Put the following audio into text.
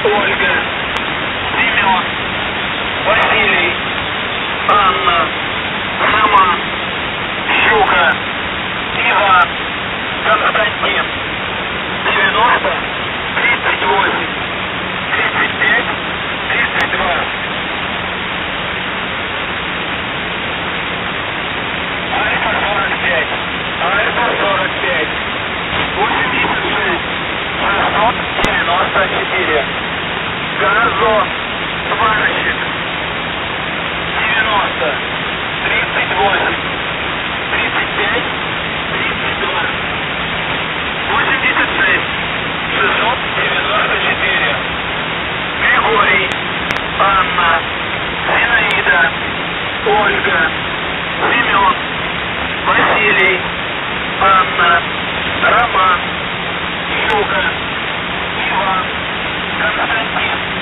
Ольга, Семен, Василий, Анна, Роман, Щука, Иван, Константин. 90, 38, 35, 32. Альфа 45, Альфа 45, 86, 694. Газо, сварщик. 90, 38, 35, 32. 86, 694. Григорий, Анна, Зинаида, Ольга, Семен, Василий, Анна, Роман, Щука, Иван, Константин.